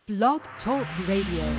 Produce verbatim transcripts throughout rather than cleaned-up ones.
Blog Talk Radio.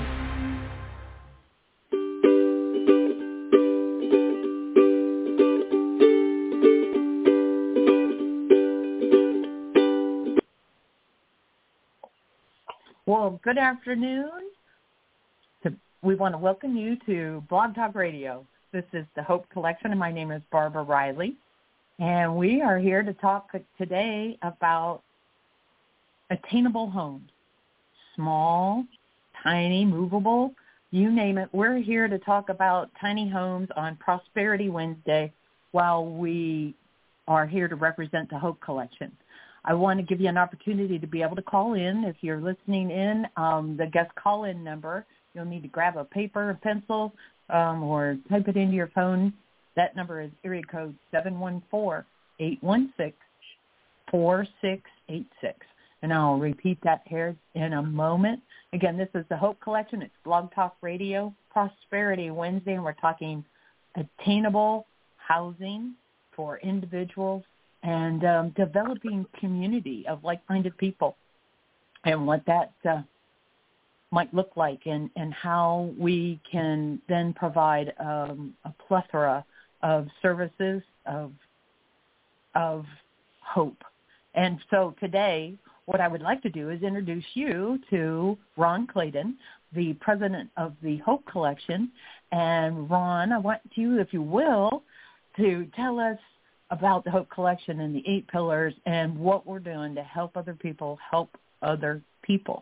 Well, good afternoon. We want to welcome you to Blog Talk Radio. This is the Hope Collection, and my name is Barbara Riley. And we are here to talk today about attainable homes. Small, tiny, movable, you name it. We're here to talk about tiny homes on Prosperity Wednesday while we are here to represent the Hope Collection. I want to give you an opportunity to be able to call in. If you're listening in, um, the guest call-in number, you'll need to grab a paper, a pencil, um, or type it into your phone. That number is area code seven one four, eight one six, four six eight six. And I'll repeat that here in a moment. Again, this is the Hope Collection. It's Blog Talk Radio, Prosperity Wednesday, and we're talking attainable housing for individuals and um, developing community of like-minded people and what that uh, might look like and, and how we can then provide um, a plethora of services of, of hope. And so today, what I would like to do is introduce you to Ron Clayton, the president of the Hope Collection. And Ron, I want you, if you will, to tell us about the Hope Collection and the eight pillars and what we're doing to help other people help other people.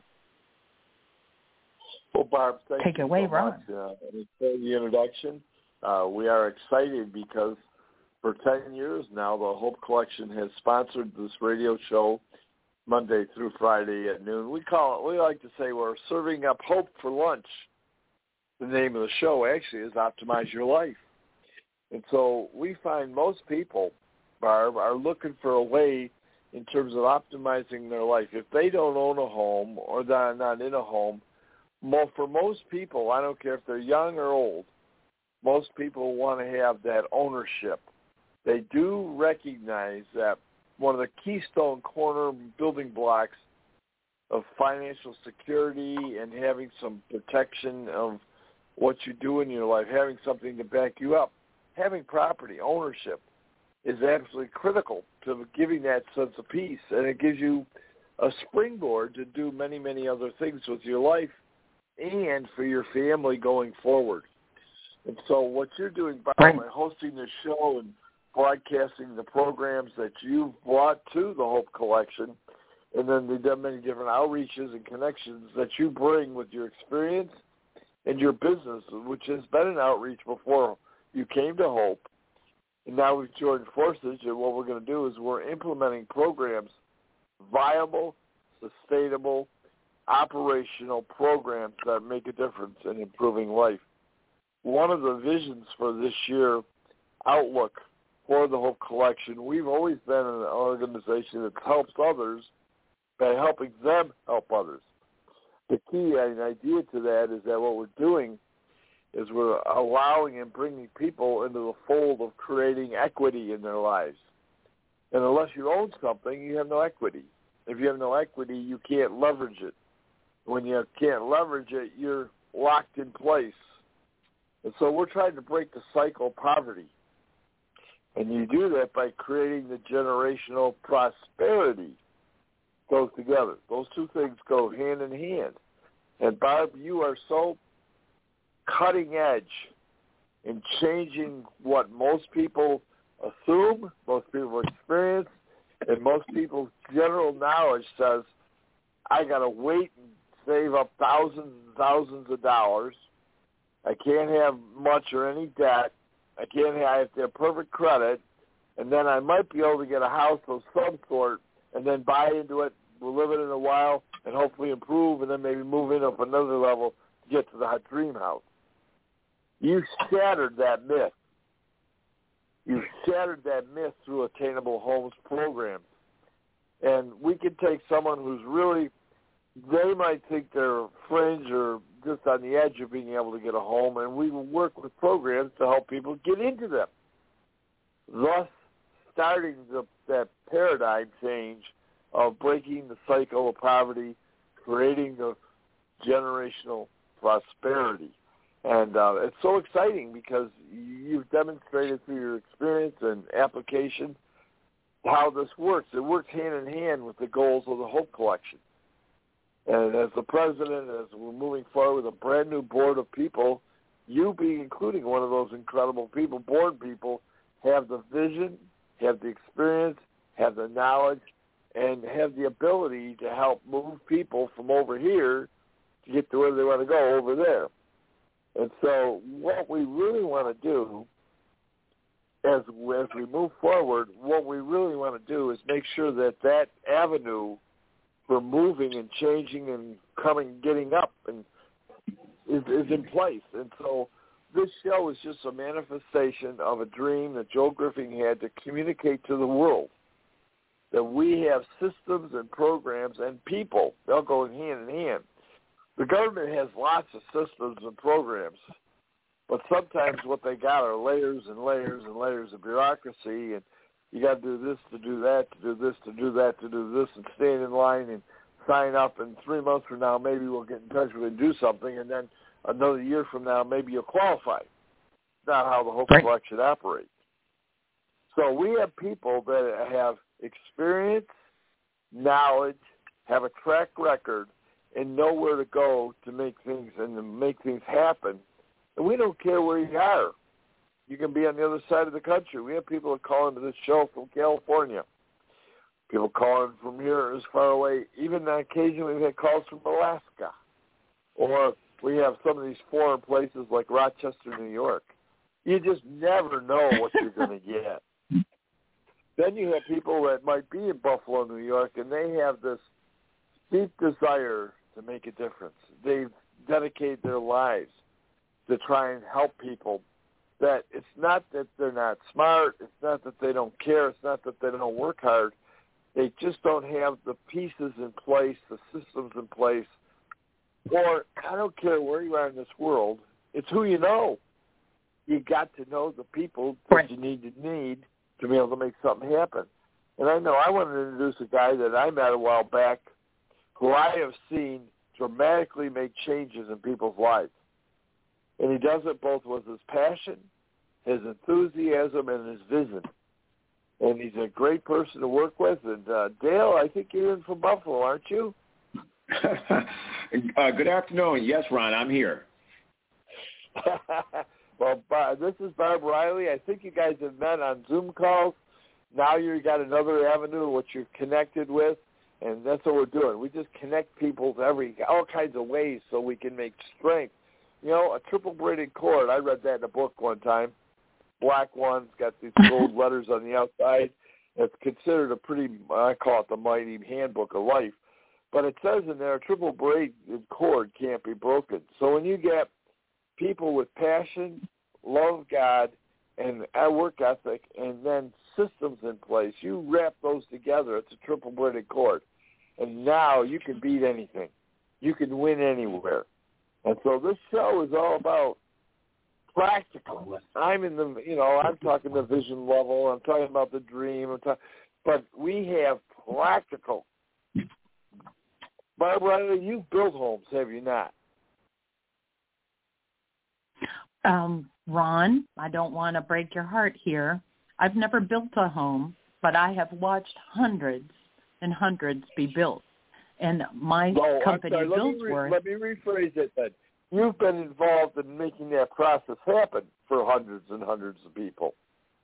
Well, Barb, thank Take you it away, so Ron. much uh, for the introduction. Uh, we are excited because for ten years now, the Hope Collection has sponsored this radio show Monday through Friday at noon. We call it, we like to say we're serving up hope for lunch. The name of the show actually is Optimize Your Life. And so we find most people, Barb, are looking for a way in terms of optimizing their life. If they don't own a home or they're not in a home, mo- for most people, I don't care if they're young or old, most people want to have that ownership. They do recognize that one of the keystone corner building blocks of financial security and having some protection of what you do in your life, having something to back you up, having property ownership is absolutely critical to giving that sense of peace, and it gives you a springboard to do many, many other things with your life and for your family going forward. And so what you're doing by Right. hosting this show and broadcasting the programs that you've brought to the Hope Collection, and then the many different outreaches and connections that you bring with your experience and your business, which has been an outreach before you came to Hope. And now we've joined forces, and what we're going to do is we're implementing programs, viable, sustainable, operational programs that make a difference in improving life. One of the visions for this year outlook for the Hope Collection, we've always been an organization that helps others by helping them help others. The key and idea to that is that what we're doing is we're allowing and bringing people into the fold of creating equity in their lives. And unless you own something, you have no equity. If you have no equity, you can't leverage it. When you can't leverage it, you're locked in place. And so we're trying to break the cycle of poverty. And you do that by creating the generational prosperity. Goes together. Those two things go hand in hand. And Barb, you are so cutting edge in changing what most people assume, most people experience, and most people's general knowledge says, I got to wait and save up thousands and thousands of dollars. I can't have much or any debt. I can't have, I have to have perfect credit, and then I might be able to get a house of some sort and then buy into it, we'll live in it a while, and hopefully improve, and then maybe move in up another level to get to the dream house. You shattered that myth. You shattered that myth through Attainable Homes programs. And we can take someone who's really, they might think they're fringe or just on the edge of being able to get a home, and we will work with programs to help people get into them, thus starting the, that paradigm change of breaking the cycle of poverty, creating the generational prosperity. And uh, it's so exciting because you've demonstrated through your experience and application how this works. It works hand in hand with the goals of the Hope Collection. And as the president, as we're moving forward with a brand new board of people, you being including one of those incredible people, board people, have the vision, have the experience, have the knowledge, and have the ability to help move people from over here to get to where they want to go over there. And so what we really want to do as, as we move forward, what we really want to do is make sure that that avenue for moving and changing and coming, getting up and is, is in place. And so this show is just a manifestation of a dream that Joel Griffin had to communicate to the world, that we have systems and programs and people. They'll go hand in hand. The government has lots of systems and programs, but sometimes what they got are layers and layers and layers of bureaucracy, and you got to do this to do that, to do this, to do that, to do this, and stand in line and sign up, and three months from now maybe we'll get in touch with you and do something, and then another year from now maybe you'll qualify. It's not how the Hope right. Collection operates. So we have people that have experience, knowledge, have a track record, and know where to go to make things and to make things happen. And we don't care where you are. You can be on the other side of the country. We have people that call into this show from California. People calling from here as far away. Even on occasion we've had calls from Alaska. Or we have some of these foreign places like Rochester, New York. You just never know what you're going to get. Then you have people that might be in Buffalo, New York, and they have this deep desire to make a difference. They've dedicated their lives to try and help people. That it's not that they're not smart. It's not that they don't care. It's not that they don't work hard. They just don't have the pieces in place, the systems in place. Or I don't care where you are in this world. It's who you know. You got to know the people that right. you need to need to be able to make something happen. And I know I want to introduce a guy that I met a while back who I have seen dramatically make changes in people's lives. And he does it both with his passion, his enthusiasm, and his vision. And he's a great person to work with. And, uh, Dale, I think you're in from Buffalo, aren't you? uh, good afternoon. Yes, Ron, I'm here. Well, Bob, this is Barb Riley. I think you guys have met on Zoom calls. Now you've got another avenue which you're connected with, and that's what we're doing. We just connect people to every all kinds of ways so we can make strength. You know, a triple braided cord, I read that in a book one time. Black one, it's got these gold letters on the outside. It's considered a pretty, I call it the mighty handbook of life. But it says in there, a triple braided cord can't be broken. So when you get people with passion, love of God, and a work ethic, and then systems in place, you wrap those together, it's a triple braided cord. And now you can beat anything. You can win anywhere. And so this show is all about practical. I'm in the, you know, I'm talking the vision level. I'm talking about the dream. I'm talking, but we have practical. Barbara, you've built homes, have you not? Um, Ron, I don't want to break your heart here. I've never built a home, but I have watched hundreds and hundreds be built. And my no, company, let Buildsworth. Me re- let me rephrase it then. You've been involved in making that process happen for hundreds and hundreds of people.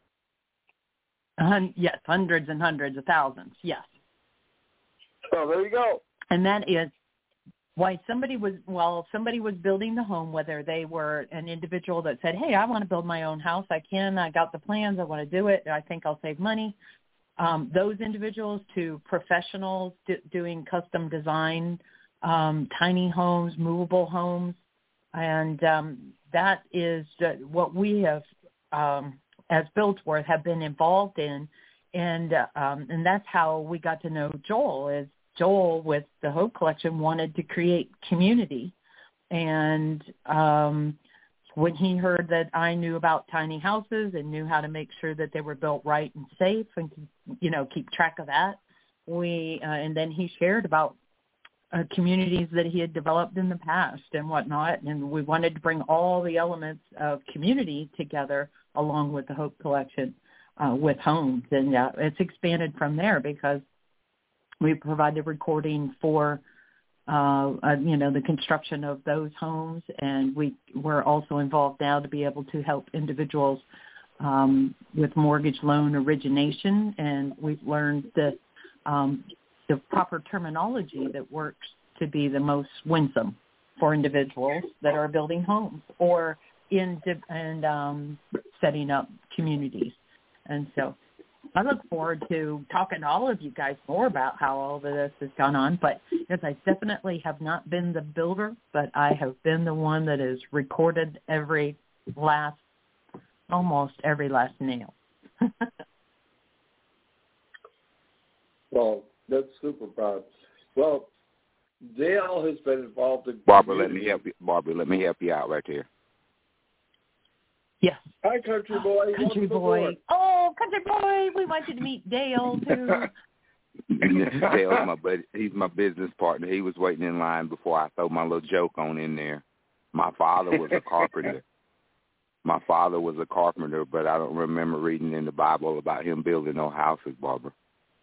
Uh, yes, hundreds and hundreds of thousands, yes. So there you go. And that is why somebody was, well, somebody was building the home, whether they were an individual that said, hey, I want to build my own house. I can. I got the plans. I want to do it. I think I'll save money. Um, those individuals to professionals do, doing custom design, um, tiny homes, movable homes. And um, that is uh, what we have, um, as Buildsworth, have been involved in. And uh, um, and that's how we got to know Joel, is Joel, with the Hope Collection, wanted to create community. And um, when he heard that I knew about tiny houses and knew how to make sure that they were built right and safe and, you know, keep track of that, we uh, and then he shared about uh, communities that he had developed in the past and whatnot. And we wanted to bring all the elements of community together along with the Hope Collection uh, with homes. And uh, it's expanded from there because we provide the recording for, uh, uh, you know, the construction of those homes. And we, we're also involved now to be able to help individuals um, with mortgage loan origination. And we've learned that um, the proper terminology that works to be the most winsome for individuals that are building homes or in and um, setting up communities. And so I look forward to talking to all of you guys more about how all of this has gone on. But because I definitely have not been the builder, but I have been the one that has recorded every last, almost every last nail. Well, that's super, Bob. Well, Dale has been involved in Barbara, let me help you. Barbara, let me help you out right there. Yes. Hi, Country Boy. Country Boy. Oh, Country Boy. We want you to meet Dale, too. Dale's my buddy. He's my business partner. He was waiting in line before I throw my little joke on in there. My father was a carpenter. My father was a carpenter, but I don't remember reading in the Bible about him building no houses, Barbara.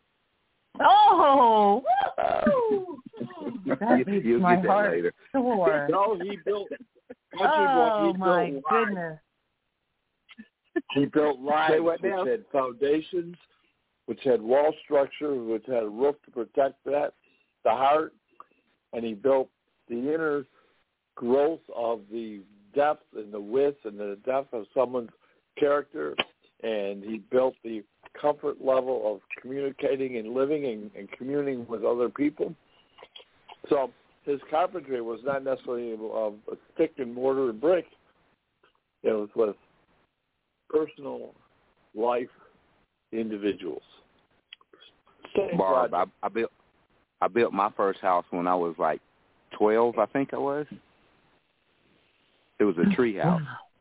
Oh, woo! That makes You'll my get that heart later. sore. No, he built. Oh, he my built goodness. He built lives what which now? had foundations, which had wall structure, which had a roof to protect that, the heart, and he built the inner growth of the depth and the width and the depth of someone's character, and he built the comfort level of communicating and living and, and communing with other people. So his carpentry was not necessarily of a stick and mortar and brick. It was with personal life individuals. Barb, I, I built I built my first house when I was like twelve, I think I was. It was a tree house.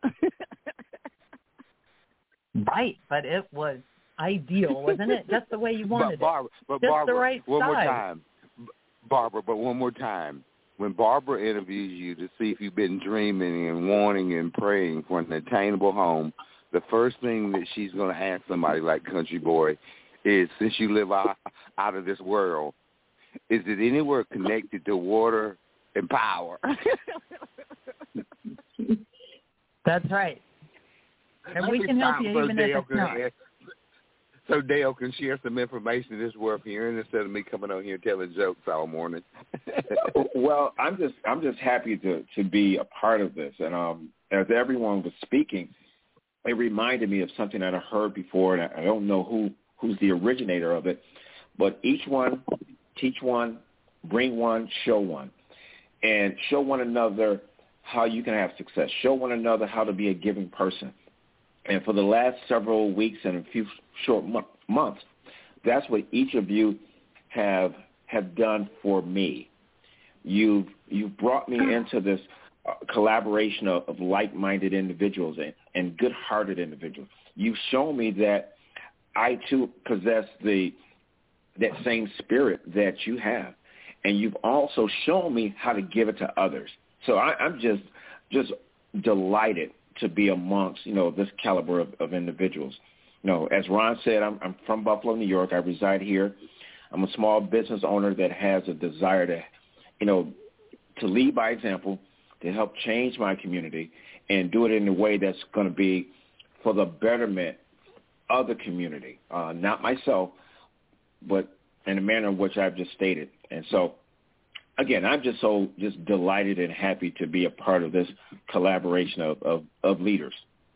Right, but it was ideal, wasn't it? Just the way you wanted but Barbara, it. But Just Barbara, the right one size. more time. Barbara, but one more time. When Barbara interviews you to see if you've been dreaming and wanting and praying for an attainable home, the first thing that she's going to ask somebody like Country Boy is, since you live out, out of this world, is it anywhere connected to water and power? That's right. And we can help you so even Dale if it's not. Ask, so Dale can share some information that's worth hearing instead of me coming on here telling jokes all morning. Well, I'm just I'm just happy to, to be a part of this. And um, as everyone was speaking, it reminded me of something that I heard before, and I, I don't know who, who's the originator of it, but each one, teach one, bring one, show one, and show one another how you can have success. Show one another how to be a giving person. And for the last several weeks and a few short mo- months, that's what each of you have have done for me. You've you've brought me into this uh, collaboration of, of like-minded individuals and, and good-hearted individuals. You've shown me that I too possess the that same spirit that you have, and you've also shown me how to give it to others. So I, I'm just just delighted to be amongst, you know, this caliber of, of individuals. You know, as Ron said, I'm, I'm from Buffalo, New York. I reside here. I'm a small business owner that has a desire to, you know, to lead by example, to help change my community and do it in a way that's going to be for the betterment of the community, uh, not myself, but in a manner in which I've just stated. And so, again, I'm just so just delighted and happy to be a part of this collaboration of, of, of leaders.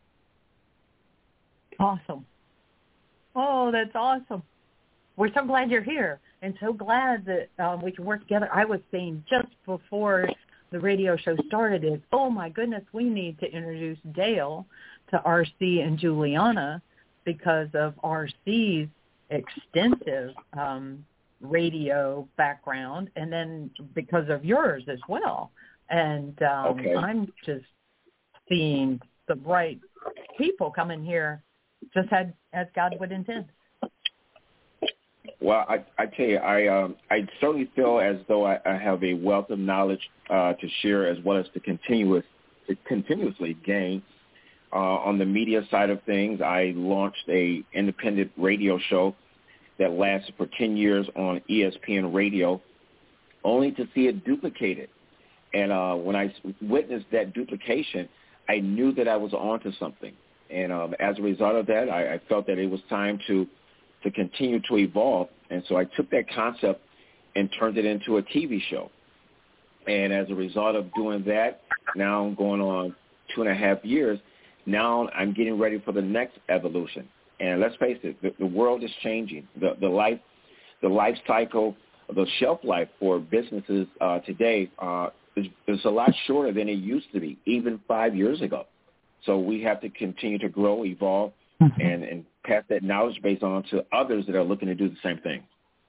Awesome. Oh, that's awesome. We're so glad you're here and so glad that um, we can work together. I was saying just before the radio show started is, oh, my goodness, we need to introduce Dale to R C and Juliana because of R C's extensive um radio background, and then because of yours as well. And um, okay. I'm just seeing the right people come in here just had, as God would intend. Well, I, I tell you, I um, I certainly feel as though I, I have a wealth of knowledge uh, to share, as well as to continuous, to continuously gain. Uh, on the media side of things, I launched a independent radio show that lasted for ten years on E S P N Radio, only to see it duplicated. And uh, when I witnessed that duplication, I knew that I was onto something. And um, as a result of that, I, I felt that it was time to to continue to evolve. And so I took that concept and turned it into a T V show. And as a result of doing that, now I'm going on two and a half years, now I'm getting ready for the next evolution. And let's face it, the, the world is changing. The, the life the life cycle, the shelf life for businesses uh, today uh, is, is a lot shorter than it used to be, even five years ago. So we have to continue to grow, evolve, mm-hmm. and, and pass that knowledge base on to others that are looking to do the same thing.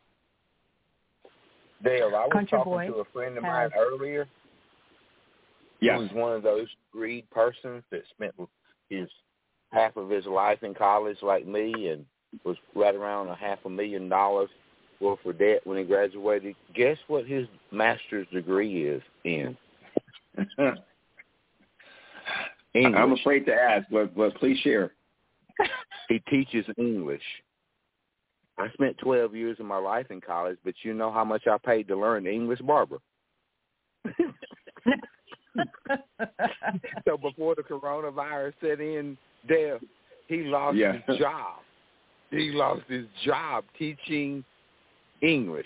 Dale, I was Country talking Boy to a friend of has... mine earlier. Yes. He was one of those greed persons that spent his half of his life in college like me and was right around a half a million dollars worth of debt when he graduated. Guess what his master's degree is in? English. I'm afraid to ask, but, but please share. He teaches English. I spent twelve years of my life in college, but you know how much I paid to learn English, Barbara? So before the coronavirus set in, Dale, he lost yeah. his job. He lost his job teaching English.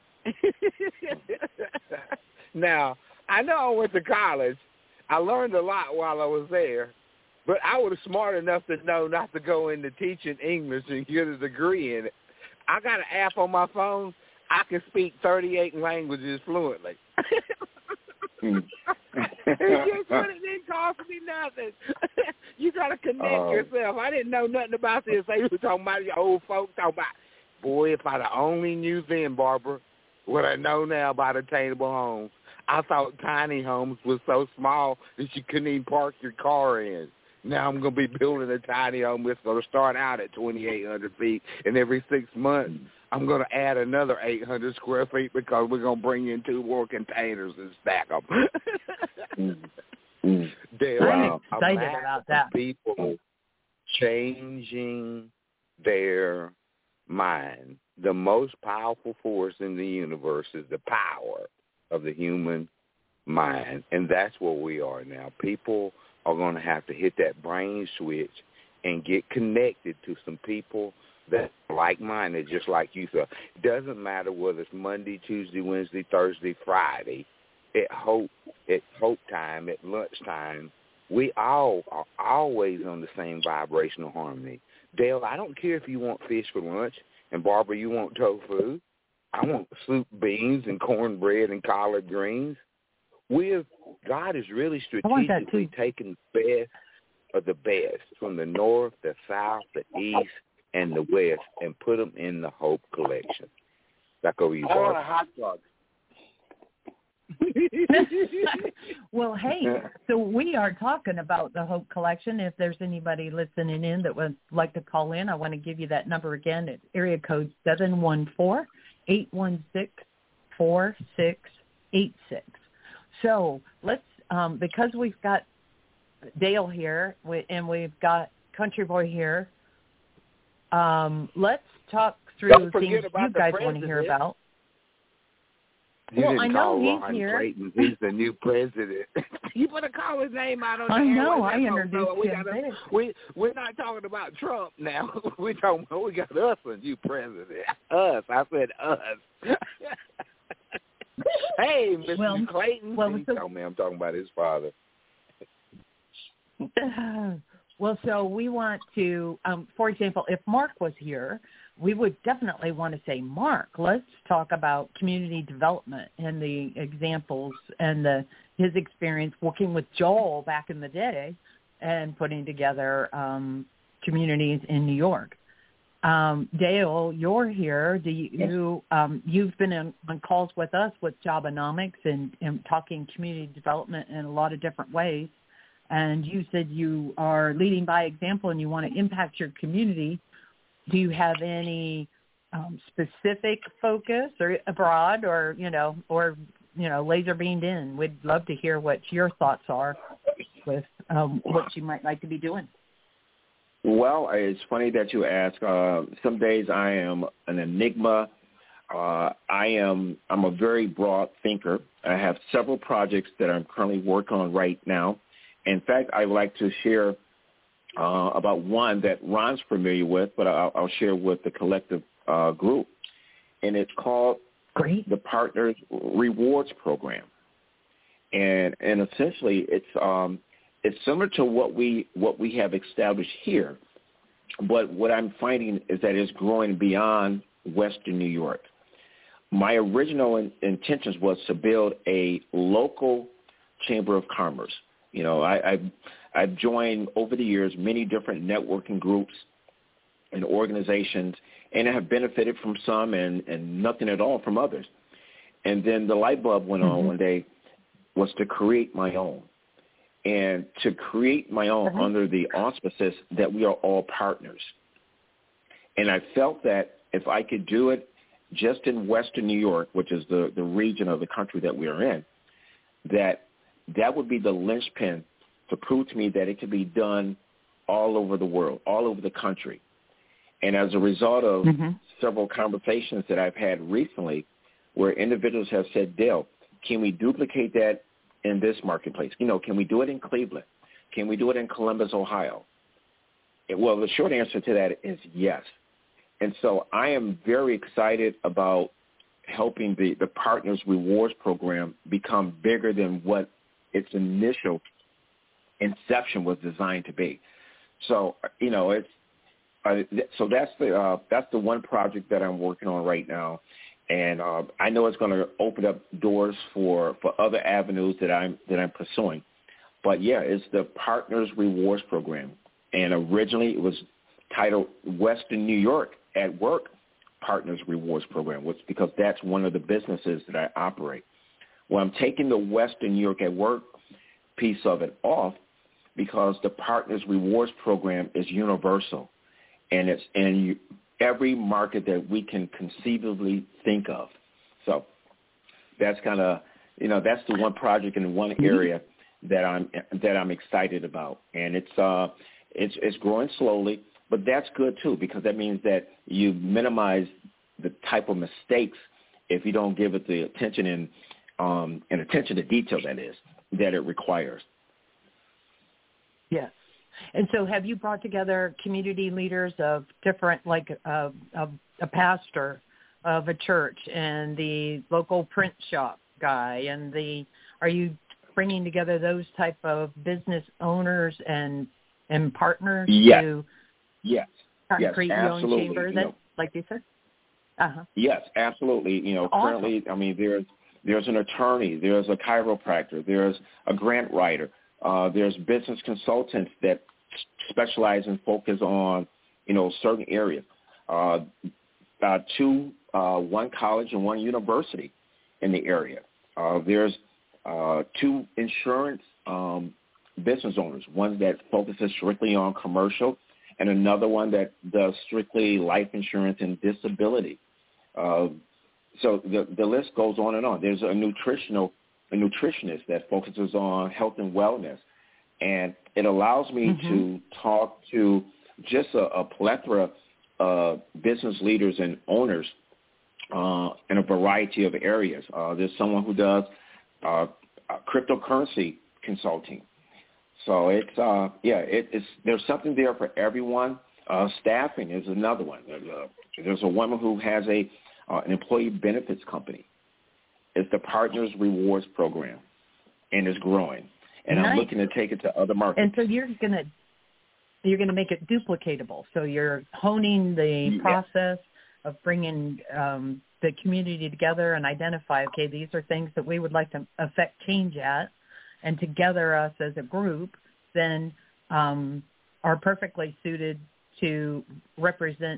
Now, I know I went to college. I learned a lot while I was there, but I was smart enough to know not to go into teaching English and get a degree in it. I got an app on my phone. I can speak thirty-eight languages fluently. mm. It didn't cost me nothing. You got to connect oh. yourself. I didn't know nothing about this. They were talking about your old folks talking about, boy, if I'd only knew then, Barbara, what I know now about attainable homes. I thought tiny homes was so small that you couldn't even park your car in. Now I'm going to be building a tiny home that's going to start out at twenty-eight hundred feet, and every six months I'm going to add another eight hundred square feet because we're going to bring in two more containers and stack them. mm. There I'm are excited about that. People changing their mind. The most powerful force in the universe is the power of the human mind, and that's where we are now. People are going to have to hit that brain switch and get connected to some people that are like-minded, just like you. So it doesn't matter whether it's Monday, Tuesday, Wednesday, Thursday, Friday, at Hope, at Hope time, at lunchtime, we all are always on the same vibrational harmony. Dale, I don't care if you want fish for lunch, and Barbara, you want tofu. I want soup, beans, and cornbread and collard greens. We've, God is really strategically taking the best of the best from the north, the south, the east, and the west and put them in the Hope Collection. Back over you, Barbara. I want a hot dog. Well, hey, so we are talking about the Hope Collection. If there's anybody listening in that would like to call in, I want to give you that number again. It's area code seven one four, eight one six, four six eight six. So let's, um, because we've got Dale here and we've got Country Boy here, um, let's talk through things you guys want to hear about. You well, didn't I know call he's Ron here. Clayton. He's the new president. You better call his name out on the I know. air. I introduced we him. Gotta, we, we're not talking about Trump now. We're talking about we got us a new president. Us. I said us. Hey, Mister Well, Clayton. well, He so, told me I'm talking about his father. Well, so we want to, um, for example, if Mark was here, we would definitely want to say, Mark, let's talk about community development and the examples and the his experience working with Joel back in the day and putting together um, communities in New York. Um, Dale, you're here. Do you, you um, you've been in, on calls with us with Jobonomics and, and talking community development in a lot of different ways. And you said you are leading by example and you want to impact your community. Do you have any um, specific focus or abroad or, you know, or, you know, laser beamed in? We'd love to hear what your thoughts are with um, what you might like to be doing. Well, it's funny that you ask. Uh, some days I am an enigma. Uh, I am, I'm a very broad thinker. I have several projects that I'm currently working on right now. In fact, I'd like to share uh, about one that Ron's familiar with, but I'll, I'll share with the collective uh, group. And it's called Great. the Partners Rewards Program. And and essentially it's um, it's similar to what we what we have established here. But what I'm finding is that it's growing beyond Western New York. My original in, intentions was to build a local chamber of commerce. You know, I, I've, I've joined over the years many different networking groups and organizations, and I have benefited from some and, and nothing at all from others. And then the light bulb went on mm-hmm. one day was to create my own. And to create my own mm-hmm. under the auspices that we are all partners. And I felt that if I could do it just in Western New York, which is the, the region of the country that we are in, that that would be the linchpin to prove to me that it could be done all over the world, all over the country. And as a result of mm-hmm. several conversations that I've had recently where individuals have said, Dale, can we duplicate that in this marketplace? You know, can we do it in Cleveland? Can we do it in Columbus, Ohio? It, well, the short answer to that is yes. And so I am very excited about helping the, the Partners Rewards Program become bigger than what its initial inception was designed to be. So, you know, it's uh, so that's the uh, that's the one project that I'm working on right now. And uh, I know it's going to open up doors for, for other avenues that I'm that I'm pursuing. But, yeah, it's the Partners Rewards Program. And originally it was titled Western New York at Work Partners Rewards Program, which because that's one of the businesses that I operate. Well, I'm taking the Western New York at Work piece of it off because the Partners Rewards Program is universal. And it's and you, every market that we can conceivably think of. So that's kind of, you know, that's the one project in one area that I'm that I'm excited about, and it's uh it's it's growing slowly, but that's good too because that means that you minimize the type of mistakes if you don't give it the attention and um and attention to detail that is that it requires. Yes. And so have you brought together community leaders of different, like uh, a, a pastor of a church and the local print shop guy and the, are you bringing together those type of business owners and and partners yes. to yes. yes. yes, create your own chamber, you that, know, like you said? Uh-huh. Yes, absolutely. You know, awesome. Currently, I mean, there's, there's an attorney, there's a chiropractor, there's a grant writer, Uh, there's business consultants that specialize and focus on, you know, certain areas. Uh, uh, two, uh, one college and one university in the area. Uh, there's uh, two insurance um, business owners, one that focuses strictly on commercial and another one that does strictly life insurance and disability. Uh, so the, the list goes on and on. There's a nutritional a nutritionist that focuses on health and wellness. And it allows me mm-hmm. to talk to just a, a plethora of business leaders and owners uh, in a variety of areas. Uh, there's someone who does uh, cryptocurrency consulting. So it's, uh, yeah, it, it's there's something there for everyone. Uh, staffing is another one. There's a, there's a woman who has a uh, an employee benefits company. It's the Partners Rewards Program, and it's growing. And nice. I'm looking to take it to other markets. And so you're gonna you're gonna make it duplicatable. So you're honing the yeah. process of bringing um, the community together and identify, okay, these are things that we would like to affect change at, and together us as a group then um, are perfectly suited to represent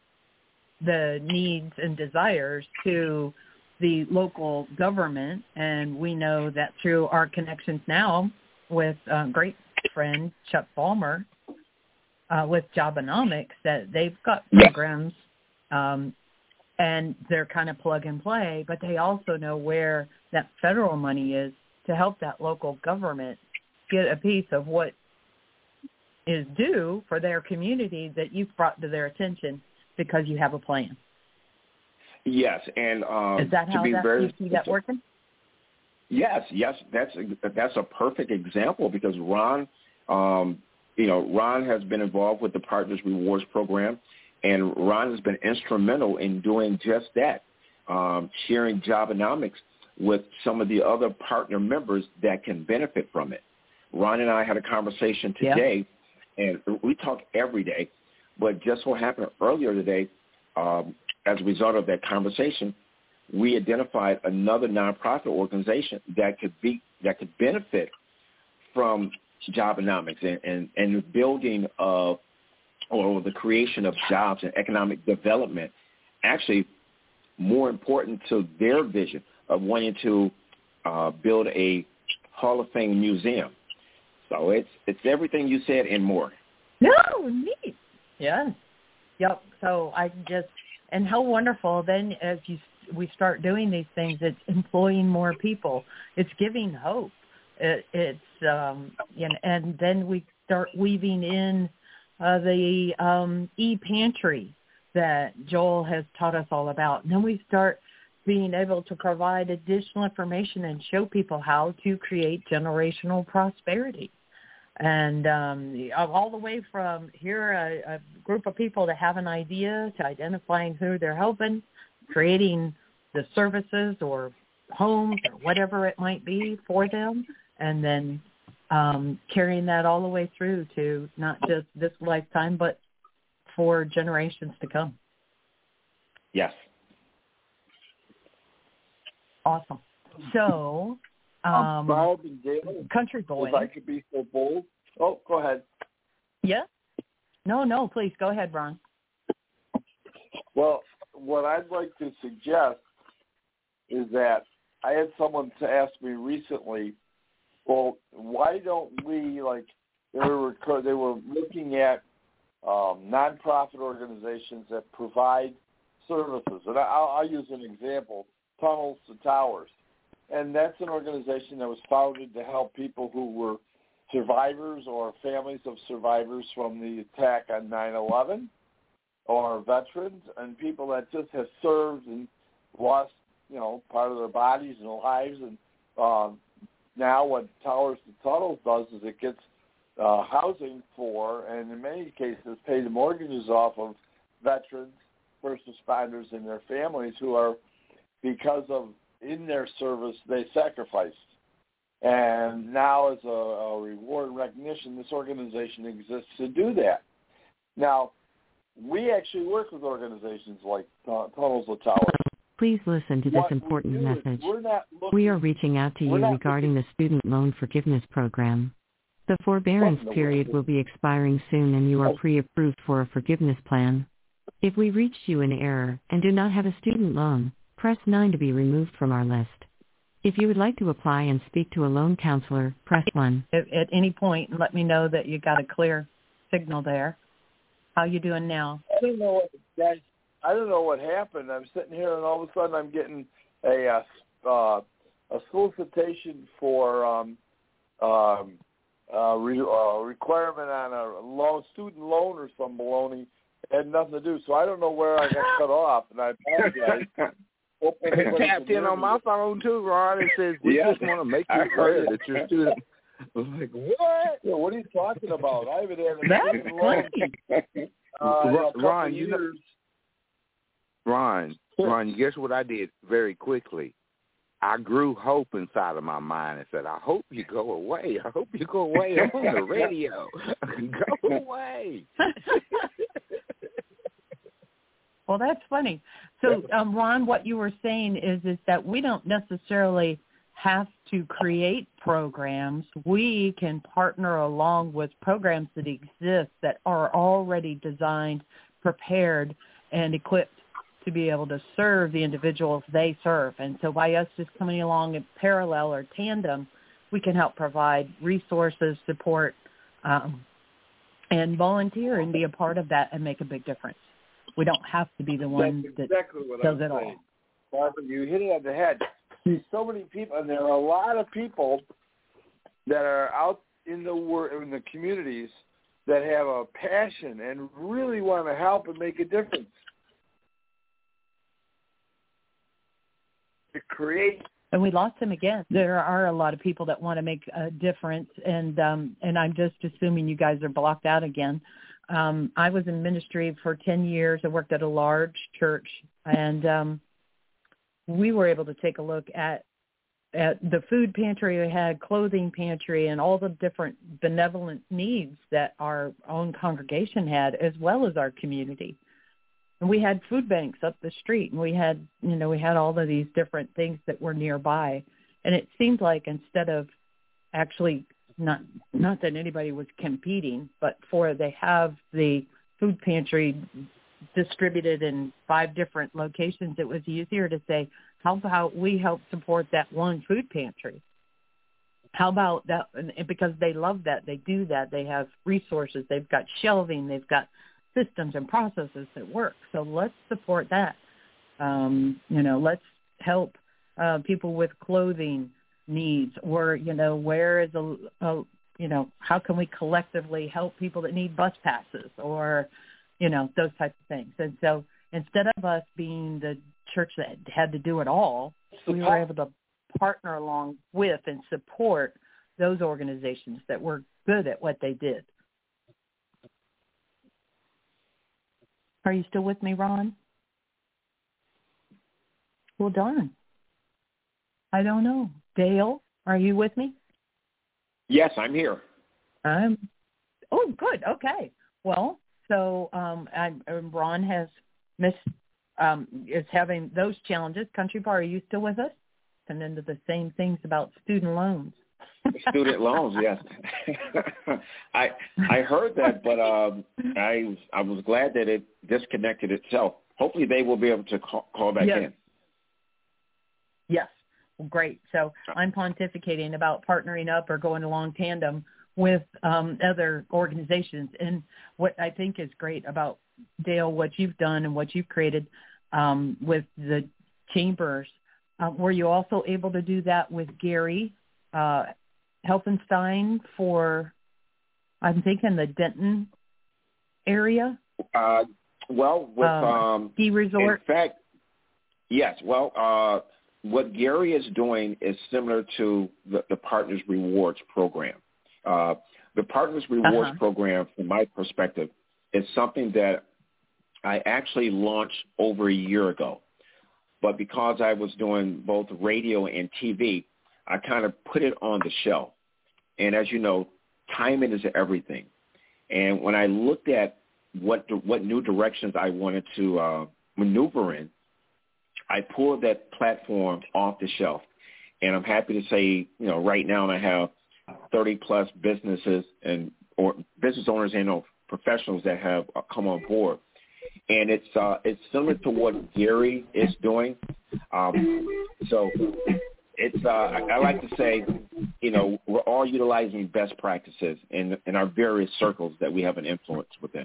the needs and desires to the local government. And we know that through our connections now with a great friend Chuck Balmer uh, with Jobonomics, that they've got programs um, and they're kind of plug and play, but they also know where that federal money is to help that local government get a piece of what is due for their community that you've brought to their attention because you have a plan. Yes, and um, is that to how be that, very, you see that working? Yes, yes, that's a, that's a perfect example because Ron, um, you know, Ron has been involved with the Partners Rewards program, and Ron has been instrumental in doing just that, um, sharing Jobonomics with some of the other partner members that can benefit from it. Ron and I had a conversation today, yeah. and we talk every day, but just what happened earlier today, um, as a result of that conversation, we identified another nonprofit organization that could be that could benefit from Jobonomics and, and, and the building of or the creation of jobs and economic development. Actually, more important to their vision of wanting to uh, build a Hall of Fame museum. So it's it's everything you said and more. No, neat. Yeah. Yep. So I just and how wonderful then as you we start doing these things, it's employing more people. It's giving hope. It, it's um, you know, and then we start weaving in uh, the um, e-pantry that Joel has taught us all about. And then we start being able to provide additional information and show people how to create generational prosperity. And um, all the way from here, a, a group of people to have an idea, to identifying who they're helping, creating the services or homes or whatever it might be for them, and then um, carrying that all the way through to not just this lifetime, but for generations to come. Yes. Awesome. So, um, Bob and Dale, Country Boy. If I could be so bold. Oh, go ahead. Yeah? No, no, please. Go ahead, Ron. Well, what I'd like to suggest is that I had someone to ask me recently, well, why don't we, like, they were, they were looking at um, nonprofit organizations that provide services. And I'll, I'll use an example, Tunnels to Towers. And that's an organization that was founded to help people who were survivors or families of survivors from the attack on nine eleven, or veterans and people that just have served and lost, you know, part of their bodies and lives. And um, now what Towers to Tunnels does is it gets uh, housing for, and in many cases, pay the mortgages off of veterans, first responders, and their families who are, because of in their service, they sacrificed. And now as a, a reward and recognition, this organization exists to do that. Now, we actually work with organizations like uh, Tunnels to Towers. Please listen to this What important we do is message. we're not looking, We are reaching out to you regarding looking, the student loan forgiveness program. The forbearance the period world? will be expiring soon and you are Oh. pre-approved for a forgiveness plan. If we reached you in error and do not have a student loan, press nine to be removed from our list. If you would like to apply and speak to a loan counselor, press one. At, at any point, let me know that you got a clear signal there. How you doing now? I don't know what guys. I don't know what happened. I'm sitting here, and all of a sudden, I'm getting a uh, a solicitation for um, um, uh, re, uh, requirement on a loan, student loan, or some baloney. It had nothing to do. So I don't know where I got cut off, and I apologize. It tapped in on my phone too, Ron. It says we Yeah. just want to make I you heard aware it. that your student. I was like, what? Yeah, what are you talking about? I haven't had a That's student loan. funny. Uh, in a couple Ron, you know, years. Ron, Ron, guess what I did very quickly? I grew hope inside of my mind and said, I hope you go away. I hope you go away. I'm on the radio. Go away. Well, that's funny. So, um, Ron, what you were saying is is that we don't necessarily have to create programs. We can partner along with programs that exist that are already designed, prepared, and equipped to be able to serve the individuals they serve. And so by us just coming along in parallel or tandem, we can help provide resources, support, um, and volunteer and be a part of that and make a big difference. We don't have to be the one That's that exactly what does I'm it saying. all. Barbara, you hit it on the head. There's so many people, and there are a lot of people that are out in the wor- in the communities that have a passion and really want to help and make a difference. To create. And we lost him again. There are a lot of people that want to make a difference, and um, and I'm just assuming you guys are blocked out again. Um, I was in ministry for ten years. I worked at a large church, and um, we were able to take a look at at the food pantry we had, clothing pantry, and all the different benevolent needs that our own congregation had, as well as our community. And we had food banks up the street, and we had, you know, we had all of these different things that were nearby. And it seemed like instead of actually, not not that anybody was competing, but for they have the food pantry distributed in five different locations, it was easier to say, how about we help support that one food pantry? How about that? And because they love that, they do that. They have resources. They've got shelving. They've got systems and processes that work. So let's support that. Um, you know, let's help uh, people with clothing needs, or, you know, where is a, a, you know, how can we collectively help people that need bus passes, or, you know, those types of things. And so instead of us being the church that had to do it all, we were able to partner along with and support those organizations that were good at what they did. Are you still with me, Ron? Well, darn. I don't know. Dale, are you with me? Yes, I'm here. I'm. Oh, good. Okay. Well, so um, I, Ron has missed, um, is having those challenges. Country Bar, are you still with us? And into the same things about student loans. Student loans, yes. I I heard that, but um, I I was glad that it disconnected itself. Hopefully, they will be able to call, call back yes. in. Yes, well, great. So I'm pontificating about partnering up or going along tandem with um, other organizations. And what I think is great about, Dale, what you've done and what you've created um, with the chambers, uh, were you also able to do that with Gary uh, Helfenstein for, I'm thinking, the Denton area? Uh, well, with um, um, ski resort. In fact, yes. Well, uh, what Gary is doing is similar to the, the Partners Rewards program. Uh, the Partners Rewards uh-huh. program, from my perspective, is something that I actually launched over a year ago. But because I was doing both radio and T V, I kind of put it on the shelf. And as you know, timing is everything. And when I looked at what what new directions I wanted to uh, maneuver in, I pulled that platform off the shelf. And I'm happy to say, you know, right now I have thirty plus businesses and or business owners and or professionals that have come on board. And it's uh, it's similar to what Gary is doing. Um, so it's uh, I, I like to say, you know, we're all utilizing best practices in in our various circles that we have an influence within.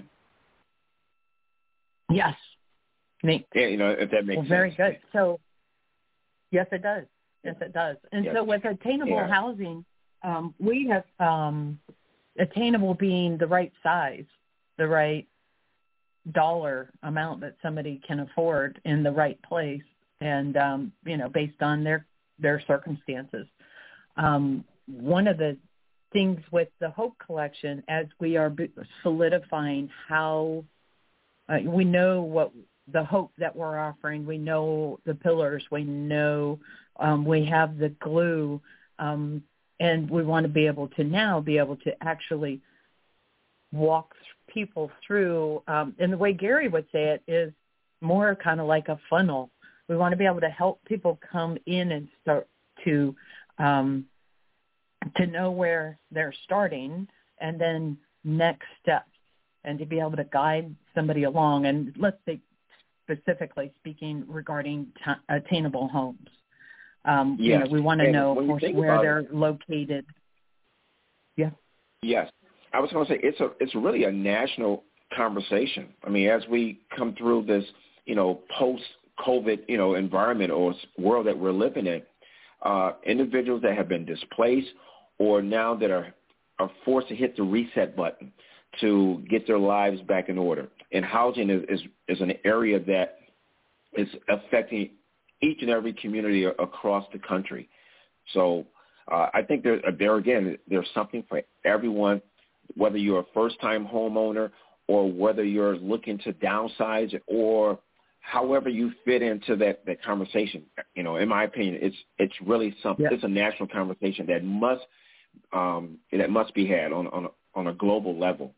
Yes. Neat. Yeah, you know, if that makes well, very sense. Very good. So, yes, it does. Yes, it does. And yes. so with attainable yeah. housing, um, we have um, attainable being the right size, the right dollar amount that somebody can afford in the right place, and um, you know, based on their their circumstances. Um, one of the things with the Hope Collection, as we are solidifying how uh, we know what the hope that we're offering, we know the pillars, we know um, we have the glue, um, and we want to be able to now be able to actually walk people through, um, and the way Gary would say it is more kind of like a funnel. We want to be able to help people come in and start to um, to know where they're starting, and then next steps, and to be able to guide somebody along. And let's say specifically speaking regarding t- attainable homes. Um, yes. You know, we want to and know, of course, where they're it, located. Yeah. Yes. I was going to say it's a it's really a national conversation. I mean, as we come through this, you know, post-COVID, you know, environment or world that we're living in, uh, individuals that have been displaced or now that are, are forced to hit the reset button to get their lives back in order. And housing is, is, is an area that is affecting each and every community across the country. So uh, I think there, there again, there's something for everyone, whether you're a first-time homeowner or whether you're looking to downsize or however you fit into that, that conversation. You know, in my opinion, it's it's really something. Yeah. It's a national conversation that must um, that must be had on on a, on a global level.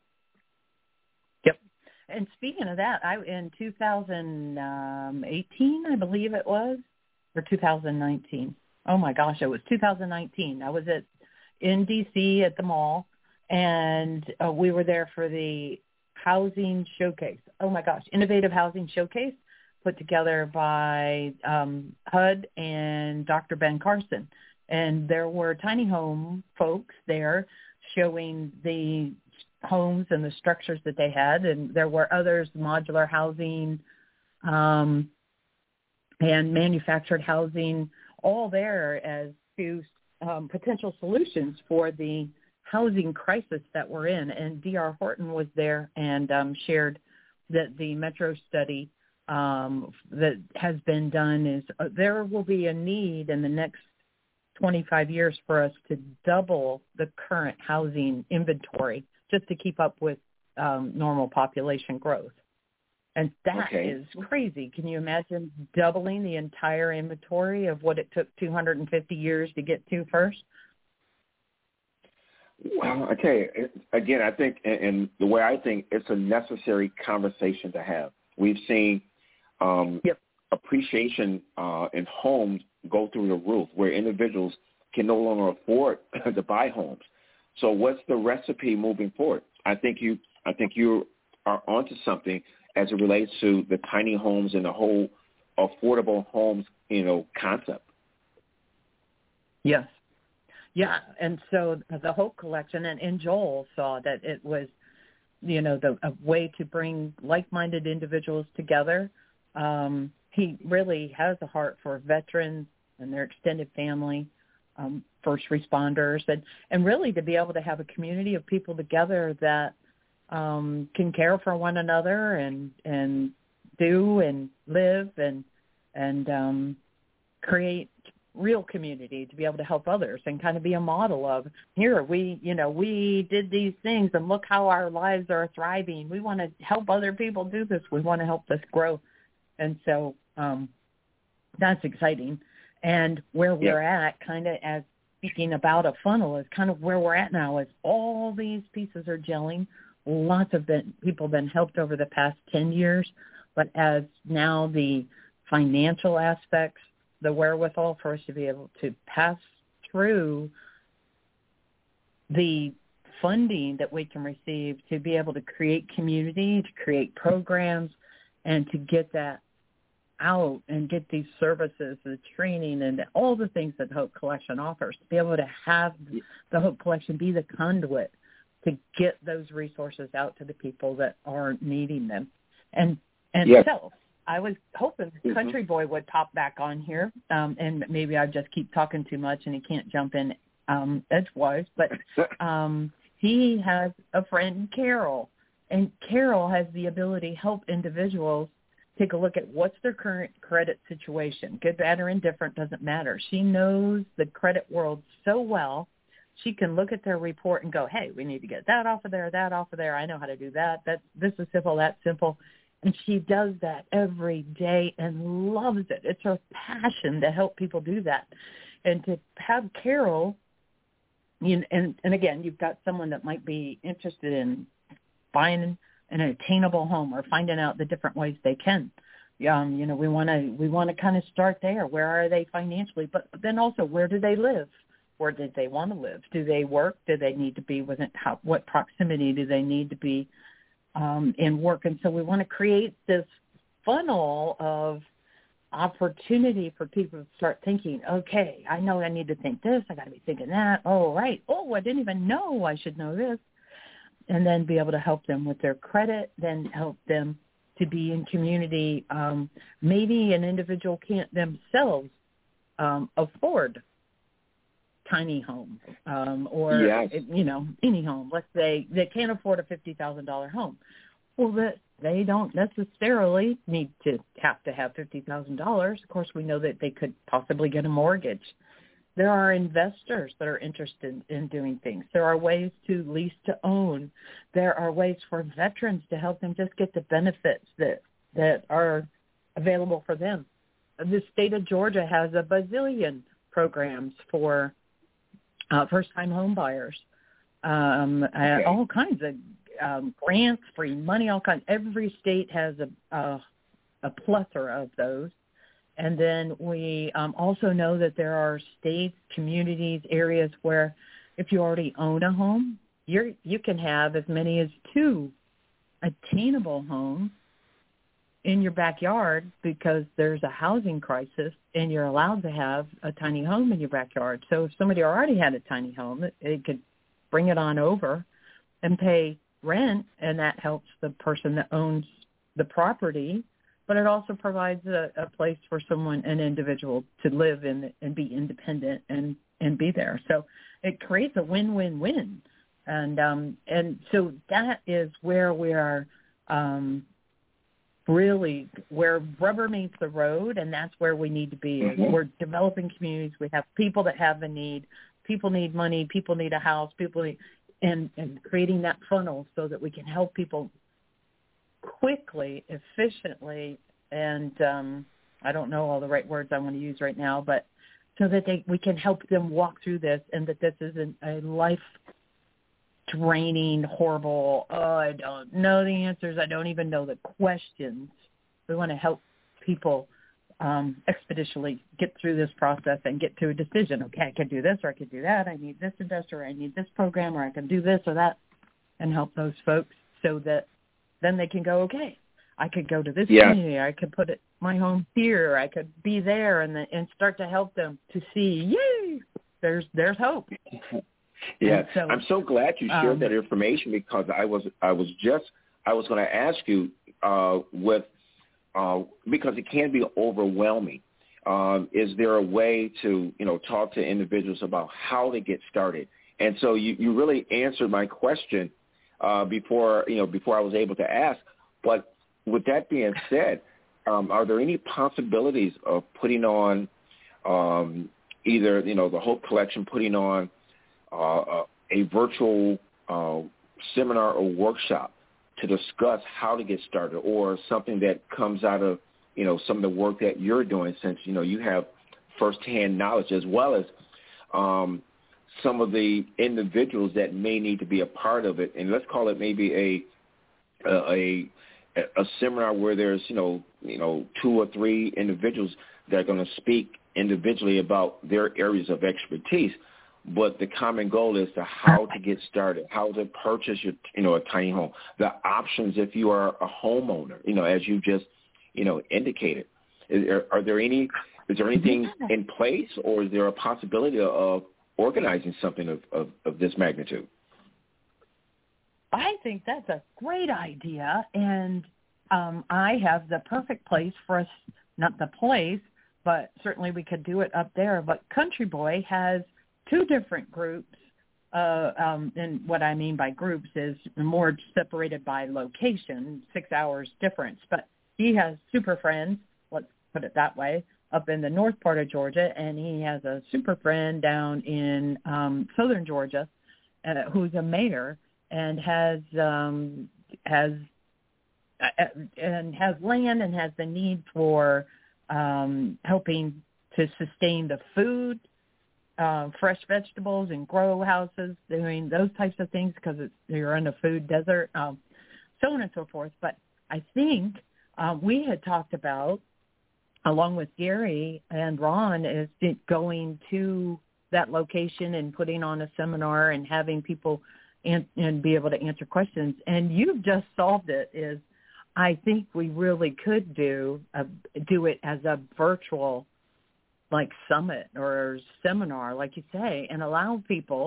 Yep. And speaking of that, I in two thousand eighteen, I believe it was, or two thousand nineteen. Oh my gosh, it was two thousand nineteen. I was at in D C at the mall, and uh, we were there for the Housing Showcase. Oh my gosh, Innovative Housing Showcase, put together by um, H U D and Doctor Ben Carson. And there were tiny home folks there showing the homes and the structures that they had. And there were others, modular housing um, and manufactured housing, all there as to um, potential solutions for the housing crisis that we're in. And D R Horton was there and um, shared that the Metro study um, that has been done is uh, there will be a need in the next twenty-five years for us to double the current housing inventory just to keep up with um, normal population growth. And that okay. is crazy. Can you imagine doubling the entire inventory of what it took two hundred fifty years to get to first? Well, I tell you, again, I think, and the way I think, it's a necessary conversation to have. We've seen um, yep. appreciation uh, in homes go through the roof, where individuals can no longer afford to buy homes. So, what's the recipe moving forward? I think you, I think you are onto something as it relates to the tiny homes and the whole affordable homes, you know, concept. Yes. Yeah, and so the Hope Collection, and, and Joel saw that it was, you know, the a way to bring like-minded individuals together. Um, he really has a heart for veterans and their extended family, um, first responders, and, and really to be able to have a community of people together that um, can care for one another and and do and live and and um, create real community, to be able to help others and kind of be a model of, here, we, you know, we did these things and look how our lives are thriving. We want to help other people do this. We want to help this grow. And so um, that's exciting. And where we're yeah. at, kind of as speaking about a funnel, is kind of where we're at now, is all these pieces are gelling. Lots of been, people been helped over the past ten years, but as now the financial aspects, the wherewithal for us to be able to pass through the funding that we can receive to be able to create community, to create programs, and to get that out and get these services, the training, and all the things that Hope Collection offers, to be able to have the Hope Collection be the conduit to get those resources out to the people that are needing them. And and yes. so I was hoping Country Boy would pop back on here, um, and maybe I just keep talking too much and he can't jump in um, edgewise. But um, he has a friend, Carol, and Carol has the ability to help individuals take a look at what's their current credit situation. Good, bad, or indifferent, doesn't matter. She knows the credit world so well. She can look at their report and go, hey, we need to get that off of there, that off of there. I know how to do that. That this is simple, that's simple. And she does that every day and loves it. It's her passion to help people do that. And to have Carol, you know, and, and again, you've got someone that might be interested in buying an attainable home or finding out the different ways they can. Um, you know, we want to we want to kind of start there. Where are they financially? But then also, where do they live? Where did they want to live? Do they work? Do they need to be within how, what proximity do they need to be Um, in work? And so we want to create this funnel of opportunity for people to start thinking, okay, I know I need to think this. I got to be thinking that. Oh, right. Oh, I didn't even know I should know this. and then be able to help them with their credit, then help them to be in community. Um, maybe an individual can't themselves um, afford tiny home um, or, yes. you know, any home. Let's say they can't afford a fifty thousand dollars home. Well, that they don't necessarily need to have to have fifty thousand dollars. Of course, we know that they could possibly get a mortgage. There are investors that are interested in doing things. There are ways to lease to own. There are ways for veterans to help them just get the benefits that, that are available for them. The state of Georgia has a bazillion programs for uh, first-time home buyers, um, okay. uh, all kinds of um, grants, free money, all kinds. Every state has a, a, a plethora of those. And then we um, also know that there are states, communities, areas where if you already own a home, you're, you can have as many as two attainable homes in your backyard because there's a housing crisis and you're allowed to have a tiny home in your backyard. So if somebody already had a tiny home, they could bring it on over and pay rent, and that helps the person that owns the property. But it also provides a, a place for someone, an individual, to live in and be independent and, and be there. So it creates a win-win-win. And um, and so that is where we are um, really, where rubber meets the road, and that's where we need to be. Mm-hmm. We're developing communities. We have people that have a need. People need money. People need a house. People need, and, and creating that funnel so that we can help people quickly, efficiently, and um, I don't know all the right words I want to use right now, but so that they, we can help them walk through this, and that this isn't a life-draining, horrible, oh, I don't know the answers, I don't even know the questions. We want to help people um, expeditiously get through this process and get to a decision. Okay, I can do this or I can do that. I need this investor, or I need this program, or I can do this or that, and help those folks so that then they can go, okay, I could go to this yeah. community, I could put it, my home here, I could be there, and the, and start to help them to see, yay, there's there's hope. Yeah, so, I'm so glad you shared um, that information, because I was I was just I was going to ask you uh, with uh, because it can be overwhelming. Um, is there a way to you know talk to individuals about how to get started? And so you, you really answered my question Uh, before you know, before I was able to ask. But with that being said, um, are there any possibilities of putting on um, either you know the Hope Collection putting on uh, a virtual uh, seminar or workshop to discuss how to get started, or something that comes out of you know some of the work that you're doing, since you know you have firsthand knowledge, as well as um, some of the individuals that may need to be a part of it, and let's call it maybe a a a seminar where there's you know you know two or three individuals that are going to speak individually about their areas of expertise, but the common goal is to how to get started, how to purchase your you know a tiny home, the options if you are a homeowner, you know as you just you know indicated. Is there, are there any is there anything in place, or is there a possibility of organizing something of, of, of this magnitude? I think that's a great idea, and um, I have the perfect place for us, not the place, but certainly we could do it up there. But Country Boy has two different groups, uh, um, and what I mean by groups is more separated by location, six hours difference. But he has super friends, let's put it that way, up in the north part of Georgia, and he has a super friend down in um, southern Georgia uh, who's a mayor and has um, has uh, and has land and has the need for um, helping to sustain the food, uh, fresh vegetables and grow houses, doing those types of things because it's, you're in a food desert, um, so on and so forth. But I think uh, we had talked about, along with Gary and Ron, is going to that location and putting on a seminar and having people and, and be able to answer questions. And you've just solved it. Is I think we really could do a, do it as a virtual, like, summit or seminar, like you say, and allow people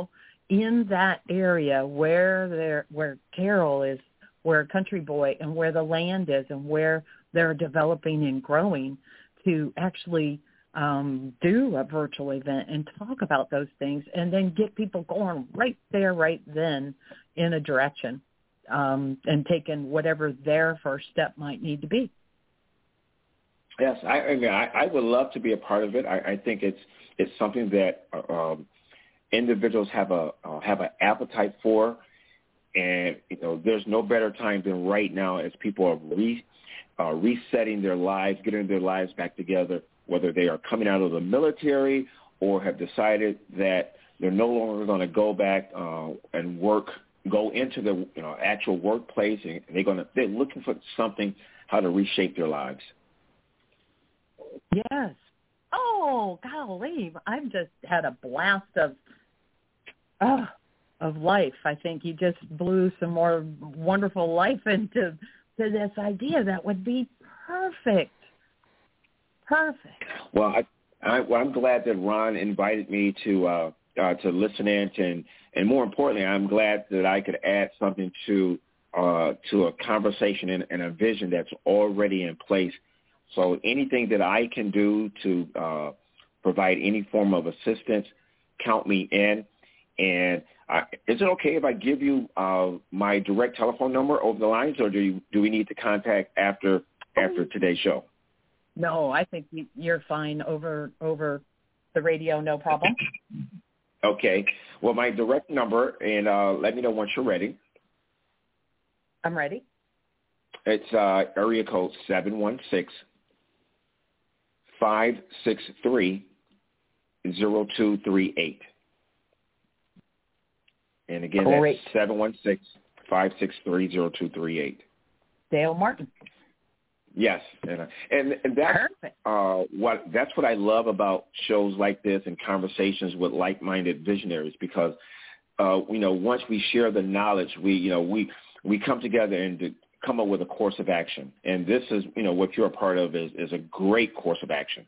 in that area where they're, where Carol is, where Country Boy, and where the land is, and where they're developing and growing, to actually um, do a virtual event and talk about those things, and then get people going right there, right then, in a direction, um, and taking whatever their first step might need to be. Yes, I, I mean, I, I would love to be a part of it. I, I think it's it's something that um, individuals have a uh, have an appetite for, and you know, there's no better time than right now as people are re, uh, resetting their lives, getting their lives back together, whether they are coming out of the military or have decided that they're no longer going to go back uh, and work, go into the you know actual workplace, and they're going to they're looking for something how to reshape their lives. Yes. Oh, golly, I've just had a blast of oh, of life. I think you just blew some more wonderful life into to this idea that would be perfect. Perfect. Well, I, I, well, I'm glad that Ron invited me to uh, uh, to listen in, and and more importantly, I'm glad that I could add something to uh, to a conversation and, and a vision that's already in place. So anything that I can do to uh, provide any form of assistance, count me in. And uh, is it okay if I give you uh, my direct telephone number over the lines, or do you, do we need to contact after after today's show? No, I think you're fine over over the radio, no problem. Okay. Well, my direct number, and uh, let me know once you're ready. I'm ready. It's uh, area code seven one six, five six three, zero two three eight. And again, Great. that's seven one six, five six three, zero two three eight. Dale Martin. Yes, and and, and that's uh, what that's what I love about shows like this and conversations with like-minded visionaries, because uh, you know, once we share the knowledge, we you know we we come together and to come up with a course of action. And this is you know what you're a part of is is a great course of action.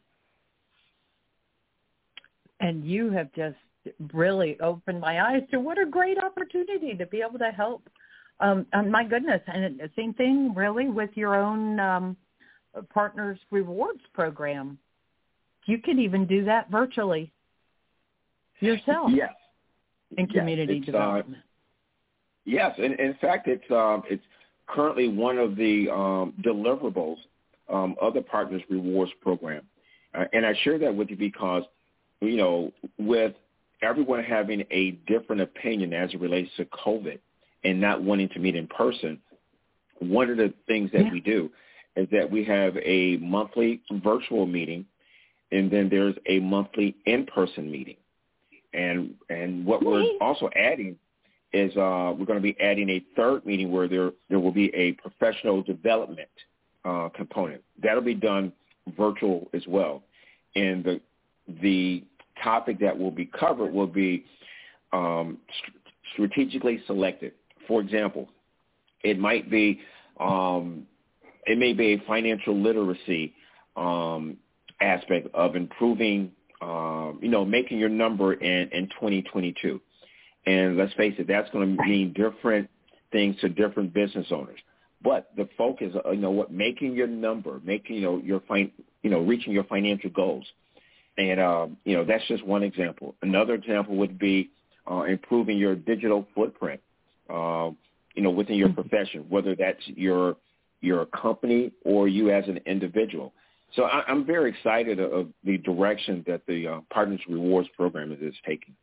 And you have just really opened my eyes to what a great opportunity to be able to help. Um, and my goodness, and the same thing really with your own um, Partners Rewards program. You can even do that virtually yourself. Yes. In community yes, development. Uh, yes, and in fact, it's um, it's currently one of the um, deliverables um, of the Partners Rewards program, uh, and I share that with you because you know with everyone having a different opinion as it relates to COVID and not wanting to meet in person, one of the things that yeah. we do is that we have a monthly virtual meeting, and then there's a monthly in-person meeting. And and what we're also adding is uh, we're going to be adding a third meeting where there there will be a professional development uh, component. That'll be done virtual as well. And the the topic that will be covered will be um, st- strategically selected. For example, it might be um, it may be a financial literacy um, aspect of improving, um, you know, making your number in, in twenty twenty-two. And let's face it, that's going to mean different things to different business owners. But the focus, you know, what making your number, making you know your fin- you know reaching your financial goals, and um, you know that's just one example. Another example would be uh, improving your digital footprint. Uh, you know, within your profession, whether that's your your company or you as an individual. So I, I'm very excited of, of the direction that the uh, Partners Rewards program is, is taking.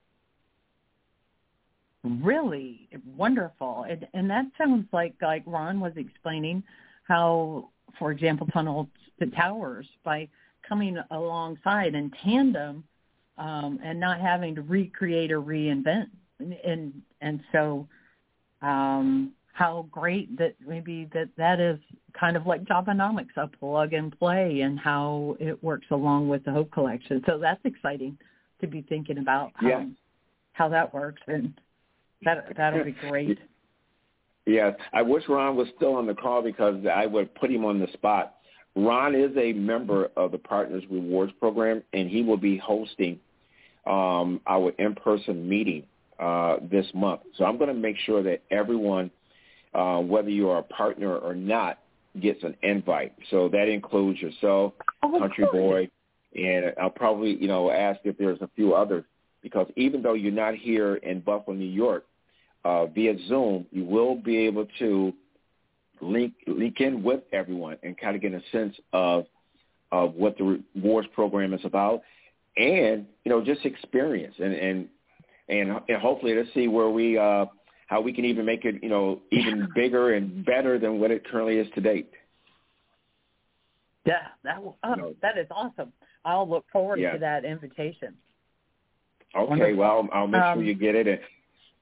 Really wonderful, and, and that sounds like like Ron was explaining how, for example, Tunnel to Towers, by coming alongside in tandem um, and not having to recreate or reinvent, and and, and so. Um, how great that maybe that that is kind of like Jobonomics, a plug and play, and how it works along with the Hope Collection. So that's exciting to be thinking about um, yeah. how that works, and that that'll be great. Yeah, I wish Ron was still on the call because I would put him on the spot. Ron is a member of the Partners Rewards program, and he will be hosting um, our in-person meeting uh, this month. So I'm going to make sure that everyone, uh, whether you are a partner or not, gets an invite. So that includes yourself, Oh, Country cool. Boy, and I'll probably, you know, ask if there's a few others, because even though you're not here in Buffalo, New York, uh, via Zoom, you will be able to link link in with everyone and kind of get a sense of of what the rewards program is about, and you know, just experience and and and, and hopefully to see where we uh, how we can even make it, you know, even bigger and better than what it currently is to date. Yeah, that will, oh, No. that is awesome. I'll look forward Yeah. to that invitation. Okay, Wonderful. well, I'll make Um, sure you get it. And,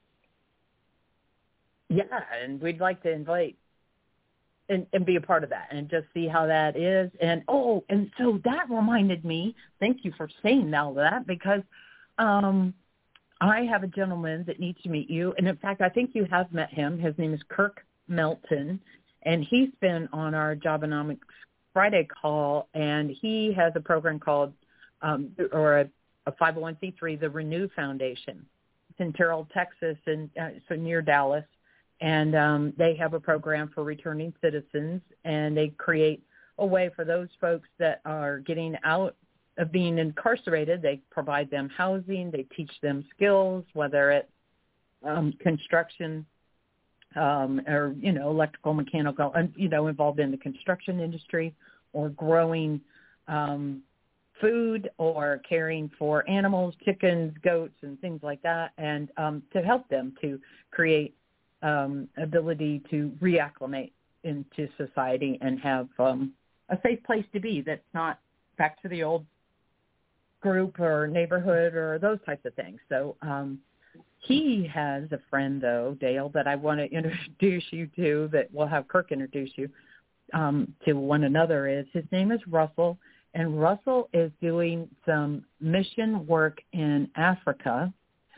Yeah, and we'd like to invite and, and be a part of that and just see how that is. And, oh, and so that reminded me, thank you for saying all that, because um, I have a gentleman that needs to meet you. And, in fact, I think you have met him. His name is Kirk Melton, and he's been on our Jobonomics Friday call, and he has a program called, um, or a, a five oh one c three, the Renew Foundation. It's in Terrell, Texas, and uh, so near Dallas. And um, they have a program for returning citizens, and they create a way for those folks that are getting out of being incarcerated. They provide them housing. They teach them skills, whether it's um, construction um, or, you know, electrical, mechanical, you know, involved in the construction industry, or growing um, food, or caring for animals, chickens, goats, and things like that, and um, to help them to create Um, ability to reacclimate into society and have um, a safe place to be that's not back to the old group or neighborhood or those types of things. So um, he has a friend, though, Dale, that I want to introduce you to, that we'll have Kirk introduce you um, to one another. Is his name is Russell, and Russell is doing some mission work in Africa.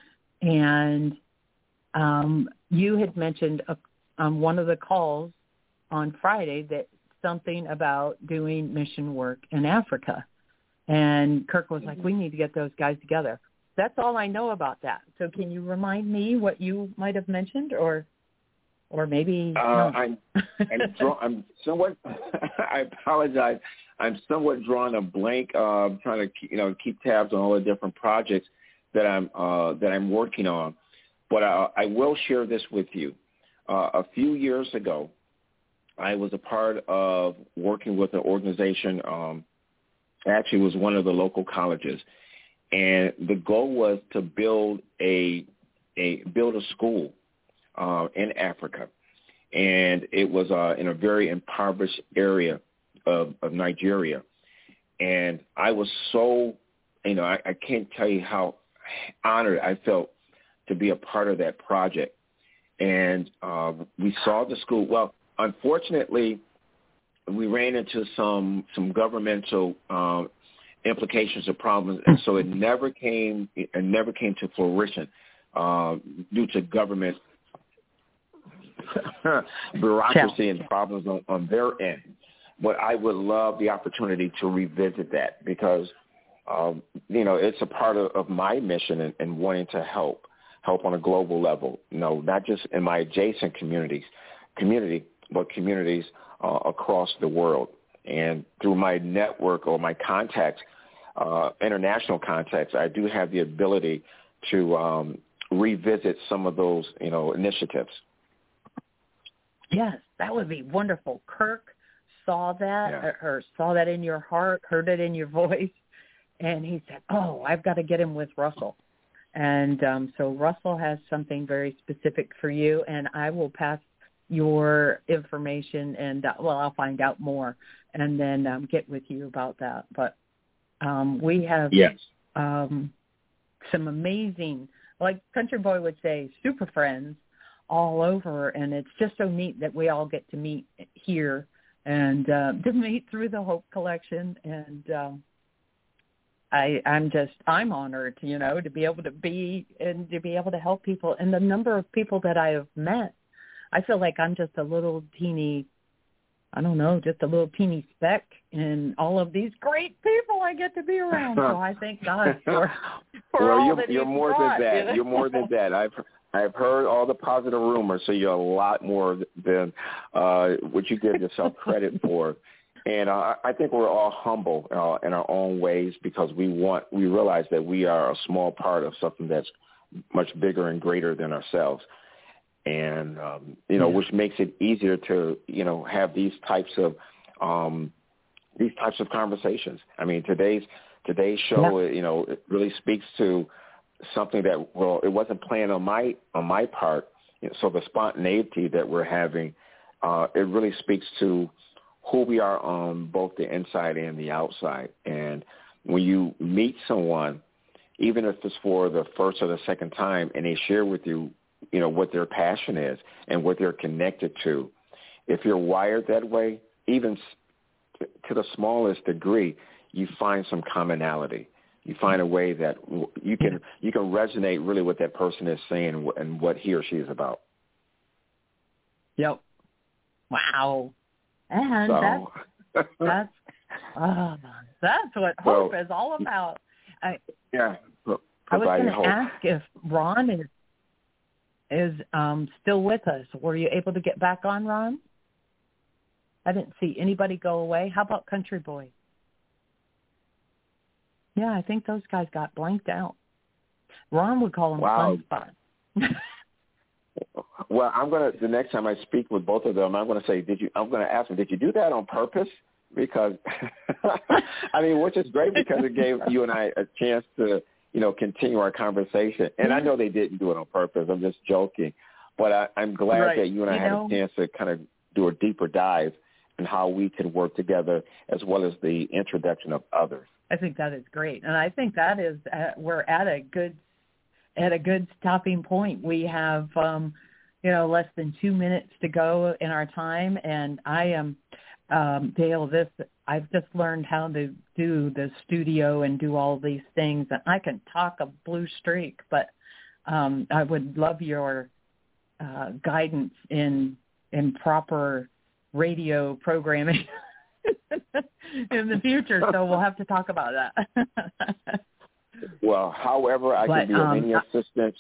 And Um, you had mentioned uh, on one of the calls on Friday that something about doing mission work in Africa. And Kirk was like, we need to get those guys together. That's all I know about that. So can you remind me what you might have mentioned, or or maybe uh, no? I'm, I'm, draw, I'm somewhat, I apologize, I'm somewhat drawing a blank, uh, trying to, you know, keep tabs on all the different projects that I'm, uh, that I'm working on. But uh, I will share this with you. Uh, a few years ago, I was a part of working with an organization. Um, actually, it was one of the local colleges, and the goal was to build a a build a school uh, in Africa, and it was uh, in a very impoverished area of, of Nigeria. And I was so, you know, I, I can't tell you how honored I felt to be a part of that project. And uh, we saw the school. Well, unfortunately, we ran into some some governmental um, implications or problems, and so it never came it never came to fruition uh, due to government bureaucracy and problems on, on their end. But I would love the opportunity to revisit that, because um, you know, it's a part of, of my mission and, and wanting to help. help on a global level, you know, not just in my adjacent communities, community, but communities uh, across the world. And through my network or my contacts, uh, international contacts, I do have the ability to um, revisit some of those, you know, initiatives. Yes, that would be wonderful. Kirk saw that, Yeah. or, or saw that in your heart, heard it in your voice, and he said, oh, I've got to get him with Russell. And um, so Russell has something very specific for you, and I will pass your information, and, uh, well, I'll find out more and then um, get with you about that. But um, we have yes. um, some amazing, like Country Boy would say, super friends all over, and it's just so neat that we all get to meet here and uh, to meet through the Hope Collection. And um, I, I'm just, I'm honored, you know, to be able to be and to be able to help people. And the number of people that I have met, I feel like I'm just a little teeny I don't know, just a little teeny speck in all of these great people I get to be around. So I thank God for, for well, all you're, that you're he's more brought, than that. You know? You're more than that. I've I've heard all the positive rumors, so you're a lot more than uh, what you give yourself credit for. And uh, I think we're all humble uh, in our own ways because we want we realize that we are a small part of something that's much bigger and greater than ourselves. And, um, you know, yeah. which makes it easier to, you know, have these types of um, these types of conversations. I mean, today's today's show, yeah. you know, it really speaks to something that, well, it wasn't planned on my on my part. You know, so the spontaneity that we're having, uh, it really speaks to who we are on both the inside and the outside. And when you meet someone, even if it's for the first or the second time, and they share with you, you know, what their passion is and what they're connected to. If you're wired that way, even to the smallest degree, you find some commonality. You find a way that you can you can resonate really what that person is saying and what he or she is about. Yep. Wow. And so. that's that's uh, that's what hope well, is all about. I, yeah. I was going to ask if Ron is is um, still with us. Were you able to get back on, Ron? I didn't see anybody go away. How about Country Boy? Yeah, I think those guys got blanked out. Ron would call him wow. Sunspot. Well, I'm gonna the next time I speak with both of them, I'm gonna say, did you? I'm gonna ask them, did you do that on purpose? Because I mean, which is great because it gave you and I a chance to, you know, continue our conversation. And I know they didn't do it on purpose. I'm just joking. But I, I'm glad right. that you and I you had know, a chance to kind of do a deeper dive in how we can work together as well as the introduction of others. I think that is great. And I think that is, uh, we're at a good, at a good stopping point. We have, um, you know, less than two minutes to go in our time. And I am, um, Dale, this, I've just learned how to do the studio and do all these things. And I can talk a blue streak, but um, I would love your uh, guidance in in proper radio programming in the future. So we'll have to talk about that. Well, however I but, can be of um, any assistance.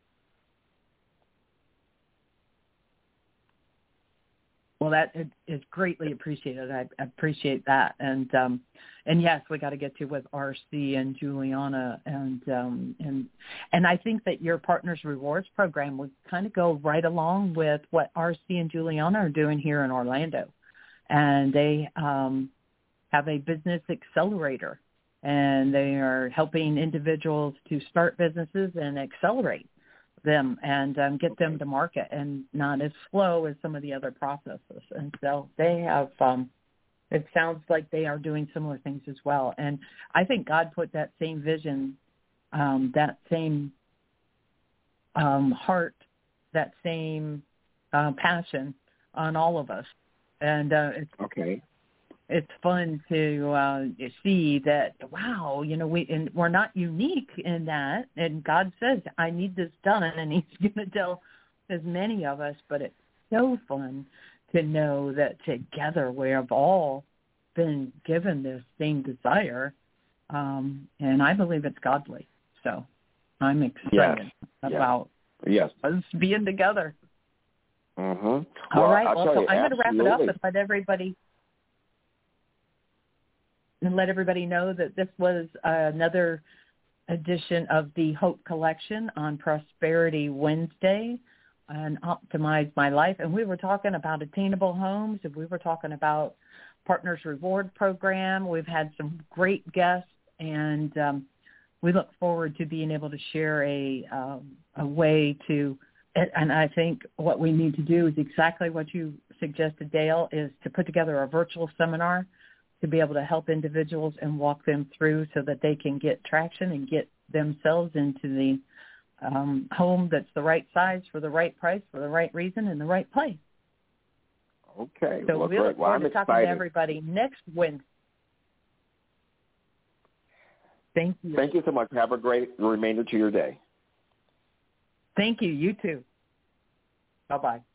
Well, that is greatly appreciated. I appreciate that, and um, and yes, we got to get to with R C and Juliana, and um, and and I think that your Partners Rewards program would kind of go right along with what R C and Juliana are doing here in Orlando, and they um, have a business accelerator, and they are helping individuals to start businesses and accelerate them and um, get them to market, and not as slow as some of the other processes. And so they have, um, it sounds like they are doing similar things as well. And I think God put that same vision, um, that same um, heart, that same uh, passion on all of us. And uh, it's, okay. It's fun to uh, see that, wow, you know, we, and we're not unique in that. And God says, I need this done, and he's going to tell as many of us. But it's so fun to know that together we have all been given this same desire. Um, and I believe it's godly. So I'm excited yes. about yes. us being together. Mm-hmm. All well, right. I'll Well, so you, I'm going to wrap it up and let everybody and let everybody know that this was another edition of the Hope Collection on Prosperity Wednesday and Optimize My Life. And we were talking about attainable homes, and we were talking about Partners Reward Program. We've had some great guests, and um, we look forward to being able to share a, um, a way to, and I think what we need to do is exactly what you suggested, Dale, is to put together a virtual seminar to be able to help individuals and walk them through so that they can get traction and get themselves into the um, home that's the right size for the right price for the right reason in the right place. Okay. So well, we look great. Well, forward I'm to talking excited. to everybody next Wednesday. Thank you. Thank you so much. Have a great remainder to your day. Thank you. You too. Bye-bye.